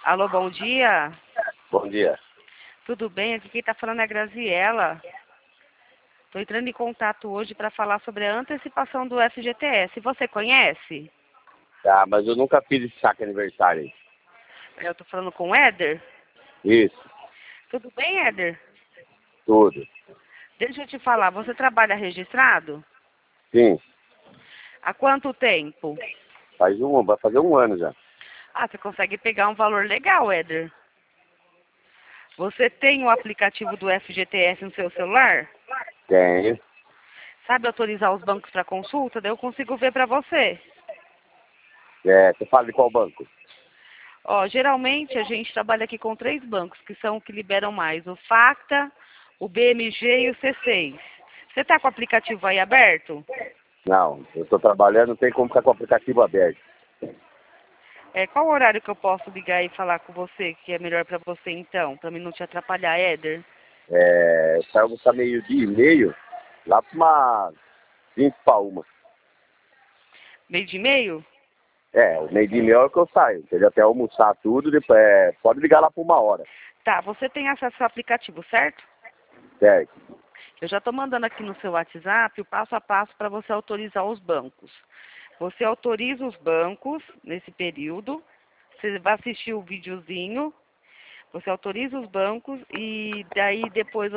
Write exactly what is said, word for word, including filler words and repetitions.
Alô, bom dia. Bom dia. Tudo bem? Aqui quem está falando é a Graziela. Estou entrando em contato hoje para falar sobre a antecipação do F G T S. Você conhece? Tá, mas eu nunca fiz esse saque aniversário aí. Eu estou falando com o Éder. Isso, Tudo bem, Éder? tudo. Deixa eu te falar, você trabalha registrado? Sim, Há quanto tempo? faz um, vai fazer um ano já. Ah, você consegue pegar um valor legal, Éder. Você tem o aplicativo do F G T S no seu celular? Tenho. Sabe autorizar os bancos para consulta? Daí eu consigo ver para você. É, você fala de qual banco? Ó, geralmente a gente trabalha aqui com três bancos, que são os que liberam mais. O Facta, o B M G e o C seis. Você está com o aplicativo aí aberto? Não, eu estou trabalhando, não tem como ficar com o aplicativo aberto. É, qual o horário que eu posso ligar e falar com você, que é melhor para você então, para mim não te atrapalhar, Éder? É, eu saio buscar meio dia e meio, lá para uma vinte para uma. Meio de meio? É, o meio dia e meia é o que eu saio, entendeu? Até almoçar tudo, depois, é, pode ligar lá por uma hora, Tá, você tem acesso ao aplicativo, certo? certo? Eu já estou mandando aqui no seu WhatsApp o passo a passo para você autorizar os bancos. Você autoriza os bancos nesse período, você vai assistir o videozinho, você autoriza os bancos e daí depois